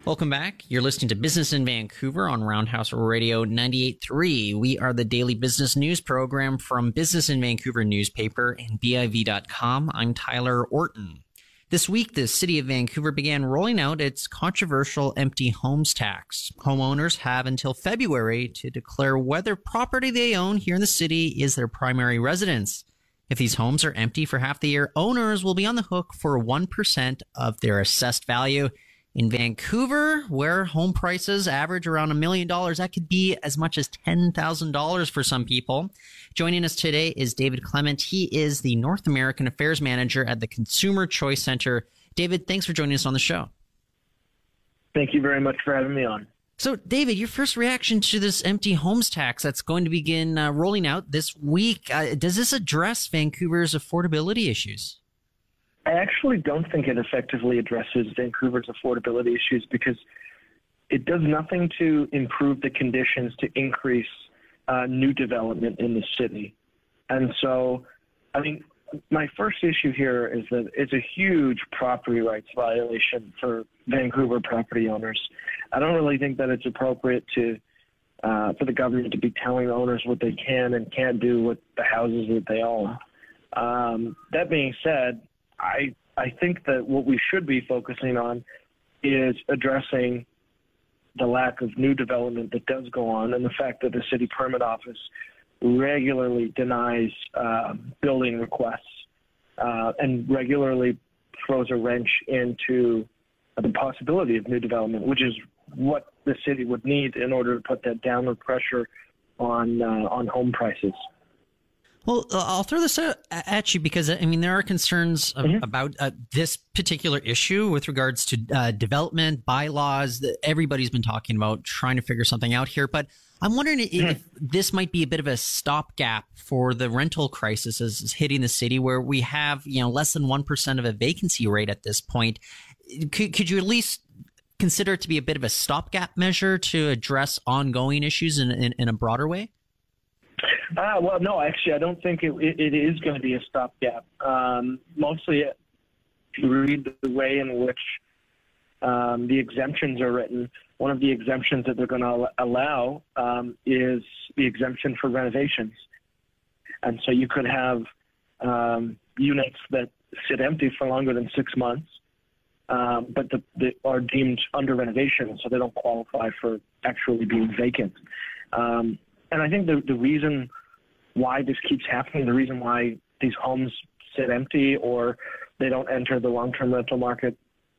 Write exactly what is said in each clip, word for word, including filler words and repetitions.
Welcome back. You're listening to Business in Vancouver on Roundhouse Radio ninety-eight point three. We are the daily business news program from Business in Vancouver newspaper and B I V dot com. I'm Tyler Orton. This week, the city of Vancouver began rolling out its controversial empty homes tax. Homeowners have until February to declare whether property they own here in the city is their primary residence. If these homes are empty for half the year, owners will be on the hook for one percent of their assessed value. In Vancouver, where home prices average around a million dollars, that could be as much as ten thousand dollars for some people. Joining us today is David Clement. He is the North American Affairs Manager at the Consumer Choice Center. David, thanks for joining us on the show. Thank you very much for having me on. So, David, your first reaction to this empty homes tax that's going to begin uh, rolling out this week, uh, does this address Vancouver's affordability issues? I actually don't think it effectively addresses Vancouver's affordability issues because it does nothing to improve the conditions to increase uh, new development in the city. And so, I mean, my first issue here is that it's a huge property rights violation for Vancouver property owners. I don't really think that it's appropriate to uh, for the government to be telling owners what they can and can't do with the houses that they own. Um, that being said, I I think that what we should be focusing on is addressing the lack of new development that does go on and the fact that the city permit office regularly denies uh, building requests uh, and regularly throws a wrench into the possibility of new development, which is what the city would need in order to put that downward pressure on uh, on home prices. Well, I'll throw this at you because, I mean, there are concerns mm-hmm. about uh, this particular issue with regards to uh, development, bylaws. That everybody's been talking about trying to figure something out here. But I'm wondering mm-hmm. if this might be a bit of a stopgap for the rental crisis is hitting the city where we have, you know, less than one percent of a vacancy rate at this point. Could, could you at least consider it to be a bit of a stopgap measure to address ongoing issues in, in, in a broader way? Uh, well, no, actually, I don't think it, it, it is going to be a stopgap. Um, mostly, if you read the way in which um, the exemptions are written, one of the exemptions that they're going to allow um, is the exemption for renovations. And so you could have um, units that sit empty for longer than six months, um, but the, the, are deemed under renovation, so they don't qualify for actually being vacant. Um, And I think the, the reason why this keeps happening, the reason why these homes sit empty or they don't enter the long-term rental market,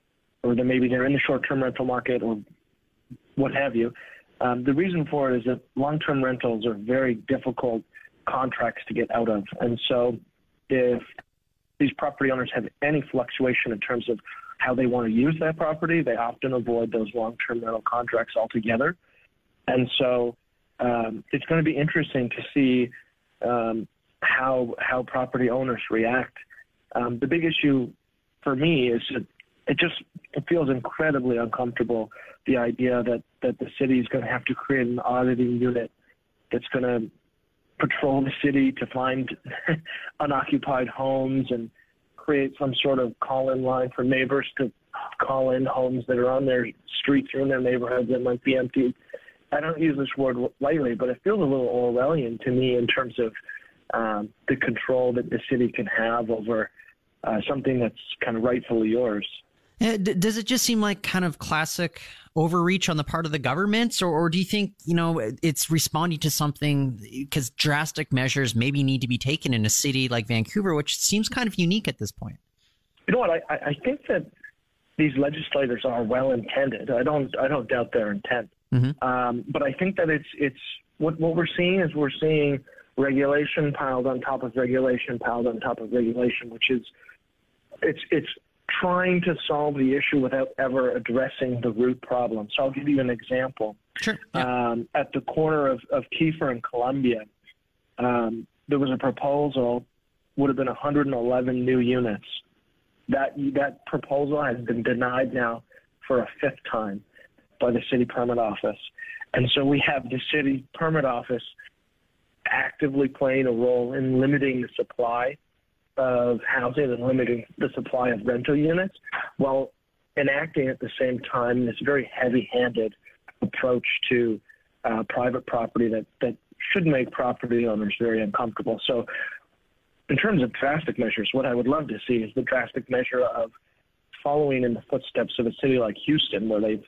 or that maybe they're in the short-term rental market or what have you, um, the reason for it is that long-term rentals are very difficult contracts to get out of. And so if these property owners have any fluctuation in terms of how they want to use that property, they often avoid those long-term rental contracts altogether. And so Um, it's going to be interesting to see um, how how property owners react. Um, the big issue for me is that it just it feels incredibly uncomfortable, the idea that, that the city is going to have to create an auditing unit that's going to patrol the city to find unoccupied homes and create some sort of call-in line for neighbors to call in homes that are on their streets or in their neighborhoods that might be empty. I don't use this word lightly, but it feels a little Orwellian to me in terms of um, the control that the city can have over uh, something that's kind of rightfully yours. Uh, d- does it just seem like kind of classic overreach on the part of the government, or, or do you think, you know, it's responding to something because drastic measures maybe need to be taken in a city like Vancouver, which seems kind of unique at this point? You know what? I, I think that these legislators are well intended. I don't I don't doubt their intent. Mm-hmm. Um, but I think that it's it's what what we're seeing is we're seeing regulation piled on top of regulation piled on top of regulation, which is it's it's trying to solve the issue without ever addressing the root problem. So I'll give you an example. Sure. Yeah. Um, at the corner of, of Kiefer and Columbia, um, there was a proposal, would have been one hundred eleven new units. That that proposal has been denied now for a fifth time by the city permit office. And so we have the city permit office actively playing a role in limiting the supply of housing and limiting the supply of rental units, while enacting at the same time this very heavy-handed approach to uh, private property that, that should make property owners very uncomfortable. So in terms of drastic measures, what I would love to see is the drastic measure of following in the footsteps of a city like Houston, where they've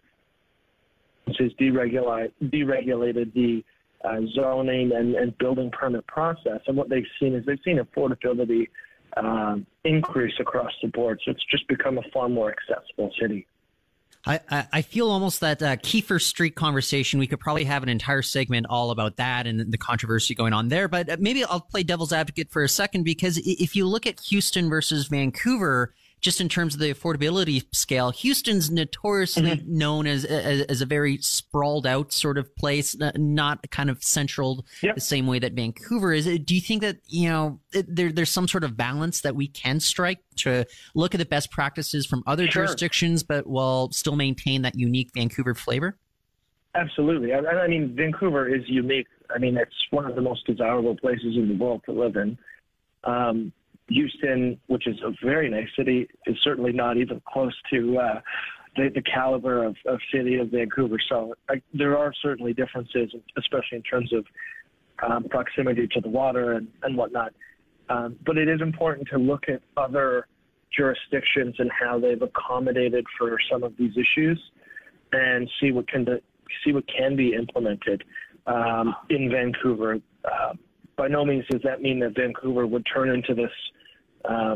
deregulate, deregulated the uh, zoning and, and building permit process. And what they've seen is they've seen affordability um, increase across the board. So it's just become a far more accessible city. I, I feel almost that uh, Kiefer Street conversation, we could probably have an entire segment all about that and the controversy going on there. But maybe I'll play devil's advocate for a second, because if you look at Houston versus Vancouver, just in terms of the affordability scale, Houston's notoriously mm-hmm. known as, as as a very sprawled out sort of place, not kind of central yep. the same way that Vancouver is. Do you think that, you know, there there's some sort of balance that we can strike to look at the best practices from other sure. jurisdictions, but while still maintain that unique Vancouver flavor? Absolutely. I, I mean, Vancouver is unique. I mean, it's one of the most desirable places in the world to live in. Um, Houston, which is a very nice city, is certainly not even close to uh, the, the caliber of, of city of Vancouver. So I, there are certainly differences, especially in terms of um, proximity to the water and, and whatnot. Um, but it is important to look at other jurisdictions and how they've accommodated for some of these issues, and see what can do, see what can be implemented um, in Vancouver. Uh, by no means does that mean that Vancouver would turn into this uh,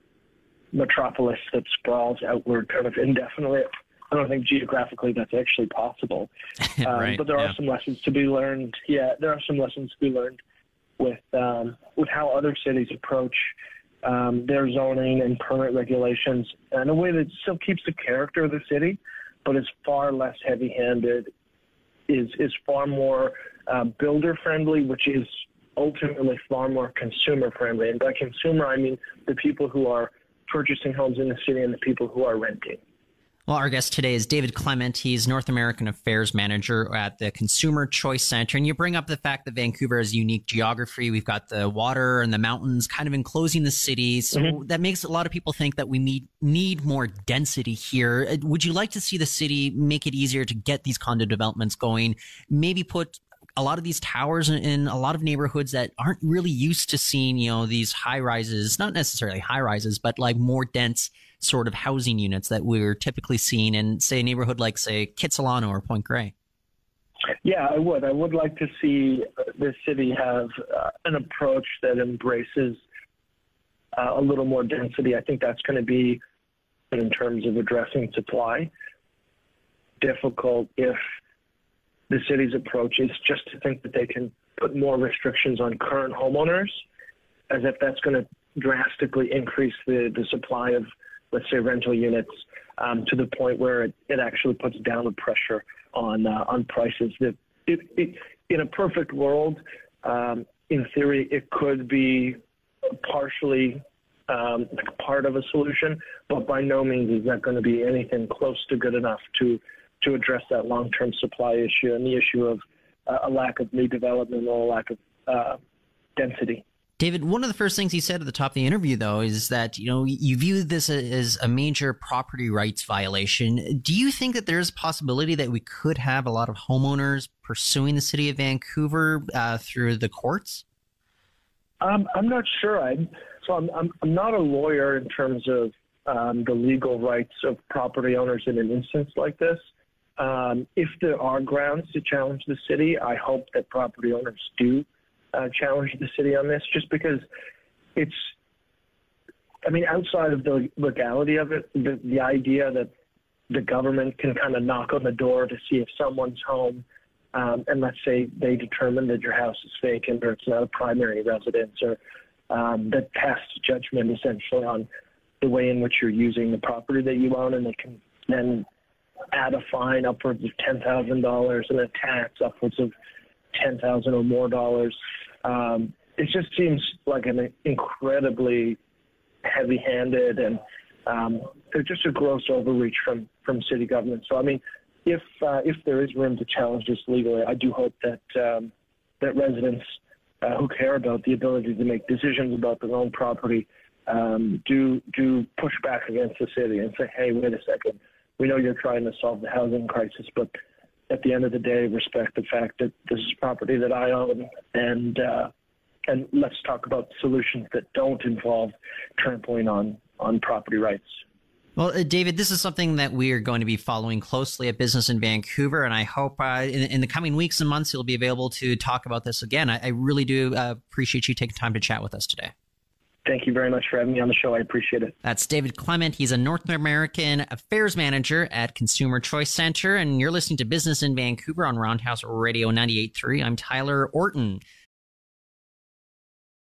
metropolis that sprawls outward kind of indefinitely. I don't think geographically that's actually possible. Um, right, but there yeah. are some lessons to be learned. Yeah, there are some lessons to be learned with um, with how other cities approach um, their zoning and permit regulations in a way that still keeps the character of the city, but is far less heavy-handed, is is far more uh, builder-friendly, which is ultimately far more consumer-friendly. And by consumer, I mean the people who are purchasing homes in the city and the people who are renting. Well, our guest today is David Clement. He's North American Affairs Manager at the Consumer Choice Center. And you bring up the fact that Vancouver has unique geography. We've got the water and the mountains kind of enclosing the city. So mm-hmm. that makes a lot of people think that we need, need more density here. Would you like to see the city make it easier to get these condo developments going? Maybe put a lot of these towers in, in a lot of neighborhoods that aren't really used to seeing, you know, these high rises, not necessarily high rises, but like more dense sort of housing units that we're typically seeing in, say, a neighborhood like, say, Kitsilano or Point Grey? Yeah, I would. I would like to see the city have uh, an approach that embraces uh, a little more density. I think that's going to be, in terms of addressing supply, difficult if the city's approach is just to think that they can put more restrictions on current homeowners, as if that's going to drastically increase the, the supply of, let's say, rental units um, to the point where it, it actually puts downward pressure on uh, on prices. That it, it, in a perfect world, um, in theory, it could be partially um, like part of a solution, but by no means is that going to be anything close to good enough to to address that long-term supply issue and the issue of uh, a lack of new development or a lack of uh, density. David, one of the first things he said at the top of the interview, though, is that, you know, you view this as a major property rights violation. Do you think that there's a possibility that we could have a lot of homeowners pursuing the city of Vancouver uh, through the courts? Um, I'm not sure. I'm, so I'm, I'm, I'm not a lawyer in terms of um, the legal rights of property owners in an instance like this. Um, if there are grounds to challenge the city, I hope that property owners do uh, challenge the city on this, just because it's, I mean, outside of the legality of it, the, the idea that the government can kind of knock on the door to see if someone's home, um, and let's say they determine that your house is vacant or it's not a primary residence, or um, that passed judgment essentially on the way in which you're using the property that you own, and they can then add a fine upwards of ten thousand dollars and a tax upwards of ten thousand dollars or more dollars. Um, it just seems like an incredibly heavy-handed and um, just a gross overreach from, from city government. So, I mean, if uh, if there is room to challenge this legally, I do hope that um, that residents uh, who care about the ability to make decisions about their own property um, do do push back against the city and say, hey, wait a second. we know you're trying to solve the housing crisis, but at the end of the day, respect the fact that this is property that I own, and uh, and let's talk about solutions that don't involve trampling on, on property rights. Well, uh, David, this is something that we are going to be following closely at Business in Vancouver, and I hope uh, in, in the coming weeks and months you'll be available to talk about this again. I, I really do uh, appreciate you taking time to chat with us today. Thank you very much for having me on the show. I appreciate it. That's David Clement. He's a North American Affairs Manager at Consumer Choice Center, and you're listening to Business in Vancouver on Roundhouse Radio ninety-eight point three. I'm Tyler Orton.